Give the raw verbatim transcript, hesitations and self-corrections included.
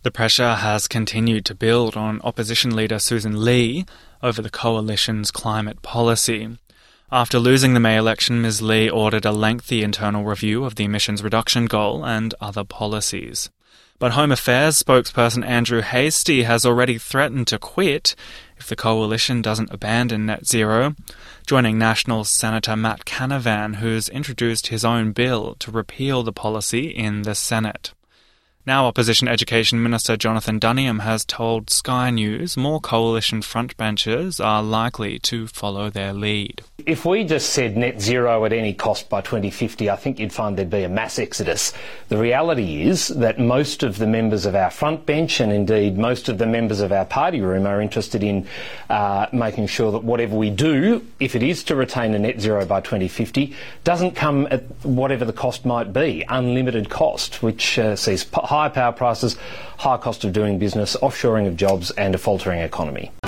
The pressure has continued to build on opposition leader Susan Lee over the coalition's climate policy. After losing the May election, Miz Lee ordered a lengthy internal review of the emissions reduction goal and other policies. But Home Affairs spokesperson Andrew Hastie has already threatened to quit if the coalition doesn't abandon net zero, joining Nationals Senator Matt Canavan, who's introduced his own bill to repeal the policy in the Senate. Now Opposition Education Minister Jonathan Duniam has told Sky News more coalition frontbenchers are likely to follow their lead. If we just said net zero at any cost by twenty fifty, I think you'd find there'd be a mass exodus. The reality is that most of the members of our front bench, and indeed most of the members of our party room, are interested in uh, making sure that whatever we do, if it is to retain a net zero by twenty fifty, doesn't come at whatever the cost might be, unlimited cost, which uh, sees high power prices, high cost of doing business, offshoring of jobs and a faltering economy.